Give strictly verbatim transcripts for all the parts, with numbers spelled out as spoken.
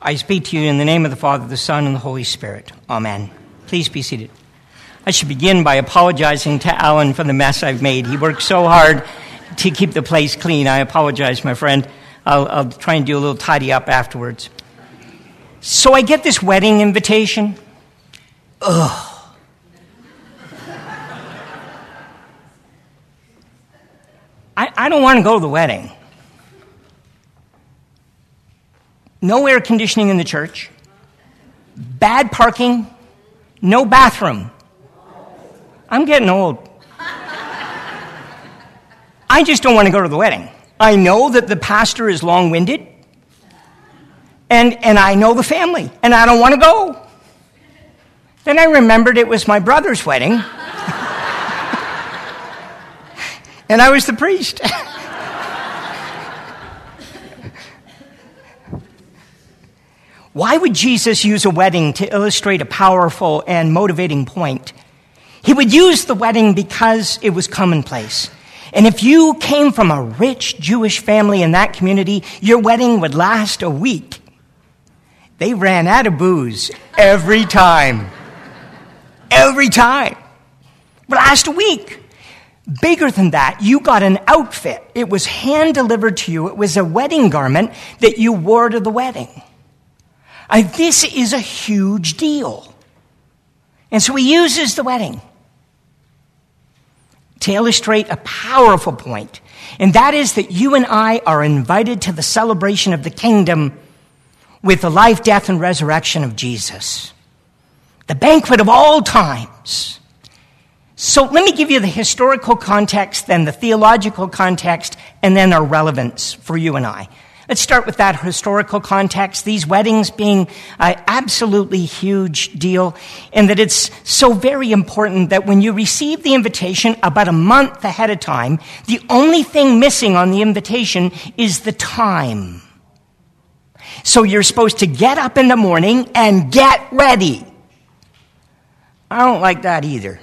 I speak to you in the name of the Father, the Son, and the Holy Spirit. Amen. Please be seated. I should begin by apologizing to Alan for the mess I've made. He worked so hard to keep the place clean. I apologize, my friend. I'll, I'll try and do a little tidy up afterwards. So I get this wedding invitation. Ugh. I, I don't want to go to the wedding. No air conditioning in the church. Bad parking. No bathroom. I'm getting old. I just don't want to go to the wedding. I know that the pastor is long-winded. And, and I know the family. And I don't want to go. Then I remembered it was my brother's wedding. And I was the priest. Why would Jesus use a wedding to illustrate a powerful and motivating point? He would use the wedding because it was commonplace. And if you came from a rich Jewish family in that community, your wedding would last a week. They ran out of booze every time. Every time. It would last a week. Bigger than that, you got an outfit. It was hand-delivered to you. It was a wedding garment that you wore to the wedding. Uh, this is a huge deal. And so he uses the wedding to illustrate a powerful point. And that is that you and I are invited to the celebration of the kingdom with the life, death, and resurrection of Jesus. The banquet of all times. So let me give you the historical context, then the theological context, and then our relevance for you and I. Let's start with that historical context, these weddings being an absolutely huge deal, and that it's so very important that when you receive the invitation about a month ahead of time, the only thing missing on the invitation is the time. So you're supposed to get up in the morning and get ready. I don't like that either.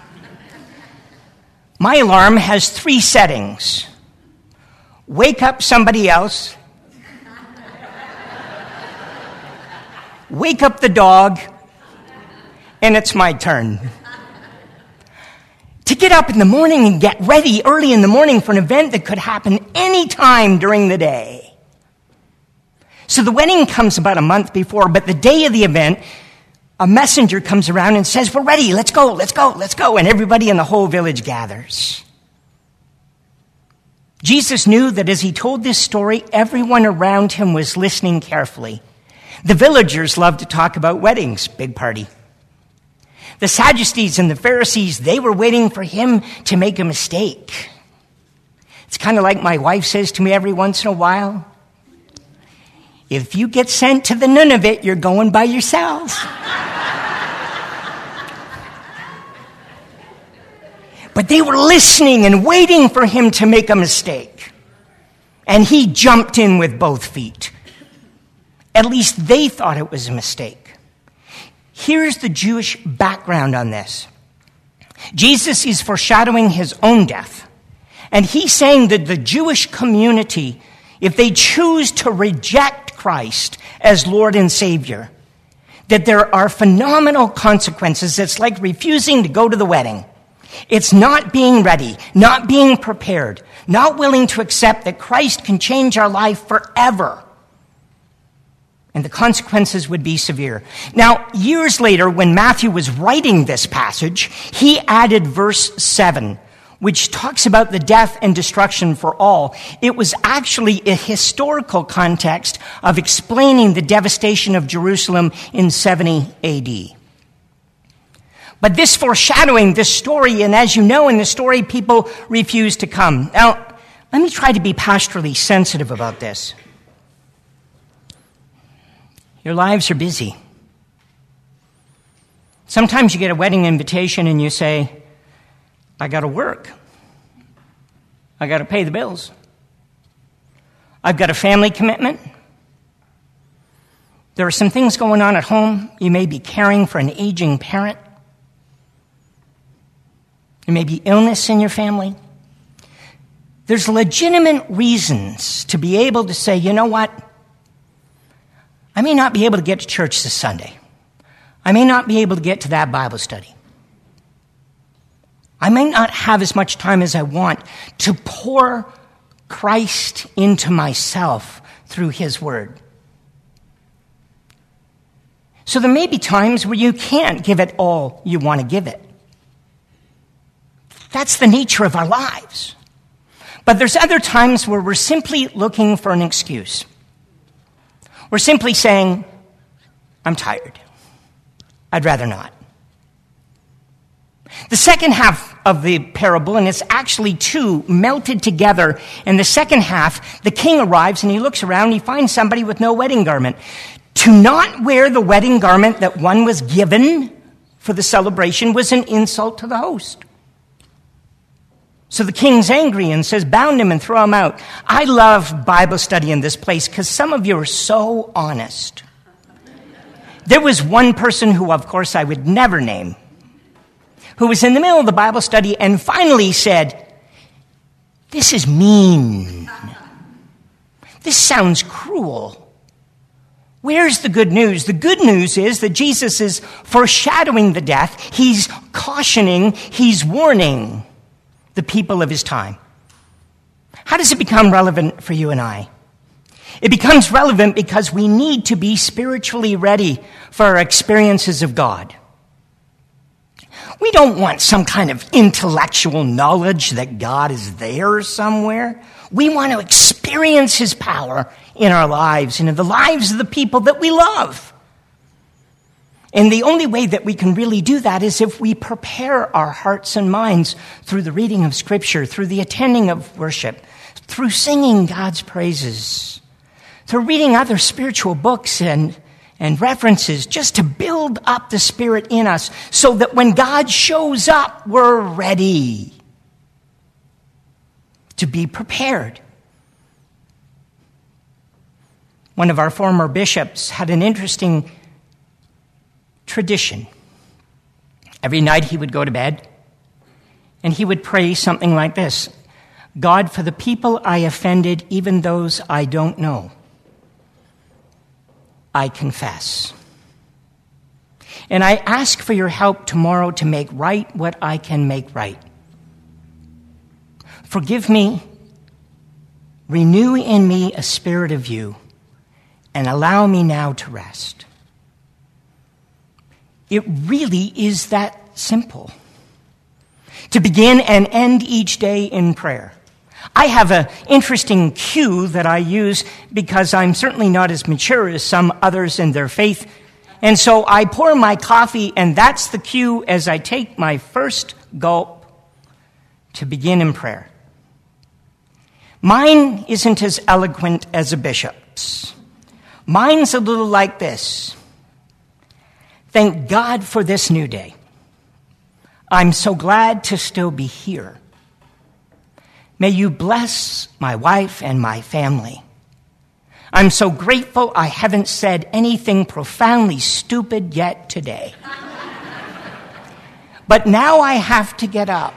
My alarm has three settings. Wake up somebody else. Wake up the dog. And it's my turn. To get up in the morning and get ready early in the morning for an event that could happen any time during the day. So the wedding comes about a month before, but the day of the event, a messenger comes around and says, we're ready, let's go, let's go, let's go. And everybody in the whole village gathers. Jesus knew that as he told this story, everyone around him was listening carefully. The villagers loved to talk about weddings, big party. The Sadducees and the Pharisees, they were waiting for him to make a mistake. It's kind of like my wife says to me every once in a while, if you get sent to the Nunavut, you're going by yourselves. But they were listening and waiting for him to make a mistake. And he jumped in with both feet. At least they thought it was a mistake. Here's the Jewish background on this. Jesus is foreshadowing his own death. And he's saying that the Jewish community, if they choose to reject Christ as Lord and Savior, that there are phenomenal consequences. It's like refusing to go to the wedding. It's not being ready, not being prepared, not willing to accept that Christ can change our life forever. And the consequences would be severe. Now, years later, when Matthew was writing this passage, he added verse seven, which talks about the death and destruction for all. It was actually a historical context of explaining the devastation of Jerusalem in seventy A D. But this foreshadowing, this story, and as you know in the story, people refuse to come. Now, let me try to be pastorally sensitive about this. Your lives are busy. Sometimes you get a wedding invitation and you say, I got to work. I got to pay the bills. I've got a family commitment. There are some things going on at home. You may be caring for an aging parent. There may be illness in your family. There's legitimate reasons to be able to say, you know what? I may not be able to get to church this Sunday. I may not be able to get to that Bible study. I may not have as much time as I want to pour Christ into myself through his word. So there may be times where you can't give it all you want to give it. That's the nature of our lives. But there's other times where we're simply looking for an excuse. We're simply saying, I'm tired. I'd rather not. The second half of the parable, and it's actually two melted together, in the second half, the king arrives and he looks around and he finds somebody with no wedding garment. To not wear the wedding garment that one was given for the celebration was an insult to the host. So the king's angry and says, bound him and throw him out. I love Bible study in this place because some of you are so honest. There was one person who, of course, I would never name, who was in the middle of the Bible study and finally said, this is mean. This sounds cruel. Where's the good news? The good news is that Jesus is foreshadowing the death. He's cautioning, he's warning the people of his time. How does it become relevant for you and I? It becomes relevant because we need to be spiritually ready for our experiences of God. We don't want some kind of intellectual knowledge that God is there somewhere. We want to experience his power in our lives and in the lives of the people that we love. And the only way that we can really do that is if we prepare our hearts and minds through the reading of Scripture, through the attending of worship, through singing God's praises, through reading other spiritual books and, and references, just to build up the Spirit in us so that when God shows up, we're ready to be prepared. One of our former bishops had an interesting tradition. Every night he would go to bed and he would pray something like this: God, for the people I offended, even those I don't know, I confess. And I ask for your help tomorrow to make right what I can make right. Forgive me, renew in me a spirit of you, and allow me now to rest. It really is that simple. To begin and end each day in prayer. I have an interesting cue that I use because I'm certainly not as mature as some others in their faith. And so I pour my coffee, and that's the cue as I take my first gulp to begin in prayer. Mine isn't as eloquent as a bishop's. Mine's a little like this. Thank God for this new day. I'm so glad to still be here. May you bless my wife and my family. I'm so grateful I haven't said anything profoundly stupid yet today. But now I have to get up.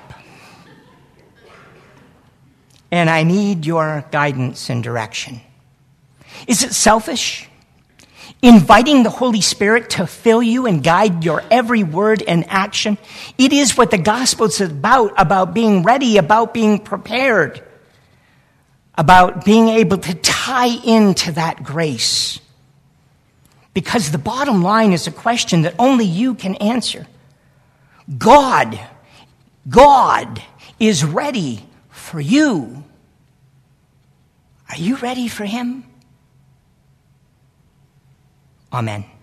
And I need your guidance and direction. Is it selfish? Inviting the Holy Spirit to fill you and guide your every word and action. It is what the gospel is about, about being ready, about being prepared, about being able to tie into that grace. Because the bottom line is a question that only you can answer. God, God is ready for you. Are you ready for him? Amen.